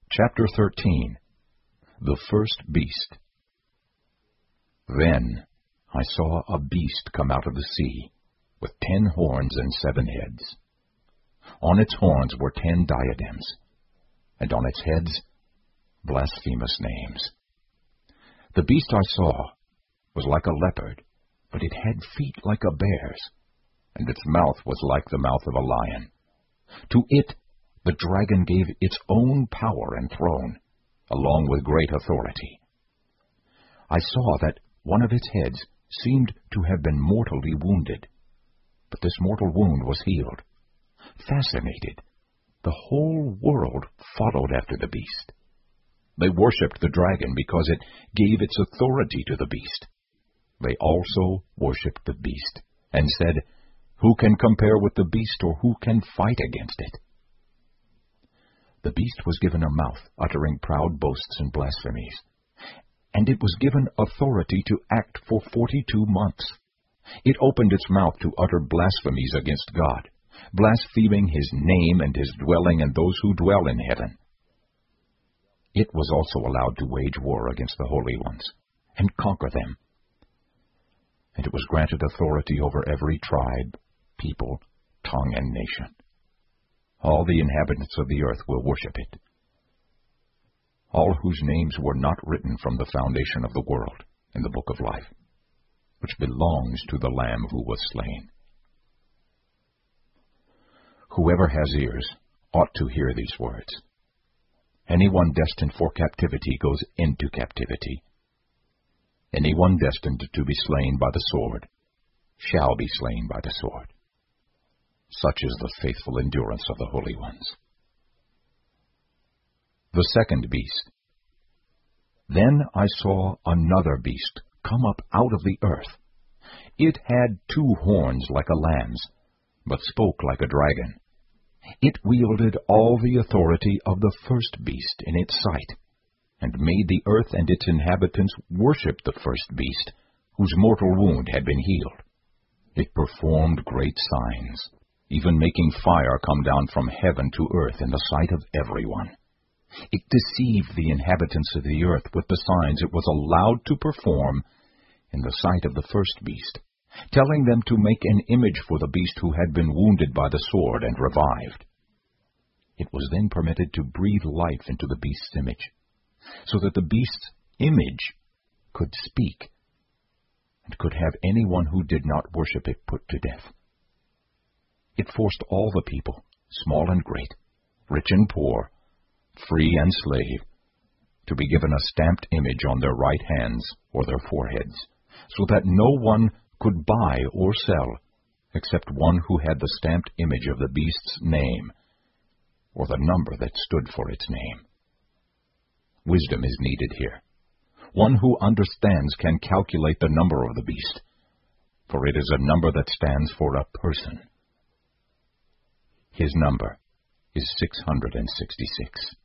Chapter 13. The First Beast. Then I saw a beast come out of the sea, with 10 horns and 7 heads. On its horns were 10 diadems, and on its heads blasphemous names. The beast I saw was like a leopard, but it had feet like a bear's, and its mouth was like the mouth of a lion. To it the dragon gave its own power and throne, along with great authority. I saw that one of its heads seemed to have been mortally wounded, but this mortal wound was healed. Fascinated, the whole world followed after the beast. They worshipped the dragon because it gave its authority to the beast. They also worshipped the beast, and said, "Who can compare with the beast, or who can fight against it?" The beast was given a mouth, uttering proud boasts and blasphemies, and it was given authority to act for 42 months. It opened its mouth to utter blasphemies against God, blaspheming His name and His dwelling and those who dwell in heaven. It was also allowed to wage war against the holy ones, and conquer them. And it was granted authority over every tribe, people, tongue, and nation. All the inhabitants of the earth will worship it. All whose names were not written from the foundation of the world in the book of life, which belongs to the Lamb who was slain. Whoever has ears ought to hear these words. Anyone destined for captivity goes into captivity. Anyone destined to be slain by the sword shall be slain by the sword. Such is the faithful endurance of the holy ones. The second beast. Then I saw another beast come up out of the earth. It had 2 horns like a lamb's, but spoke like a dragon. It wielded all the authority of the first beast in its sight, and made the earth and its inhabitants worship the first beast, whose mortal wound had been healed. It performed great signs, even making fire come down from heaven to earth in the sight of everyone. It deceived the inhabitants of the earth with the signs it was allowed to perform in the sight of the first beast, telling them to make an image for the beast who had been wounded by the sword and revived. It was then permitted to breathe life into the beast's image, so that the beast's image could speak, and could have anyone who did not worship it put to death. It forced all the people, small and great, rich and poor, free and slave, to be given a stamped image on their right hands or their foreheads, so that no one could buy or sell except one who had the stamped image of the beast's name, or the number that stood for its name. Wisdom is needed here. One who understands can calculate the number of the beast, for it is a number that stands for a person. His number is 666.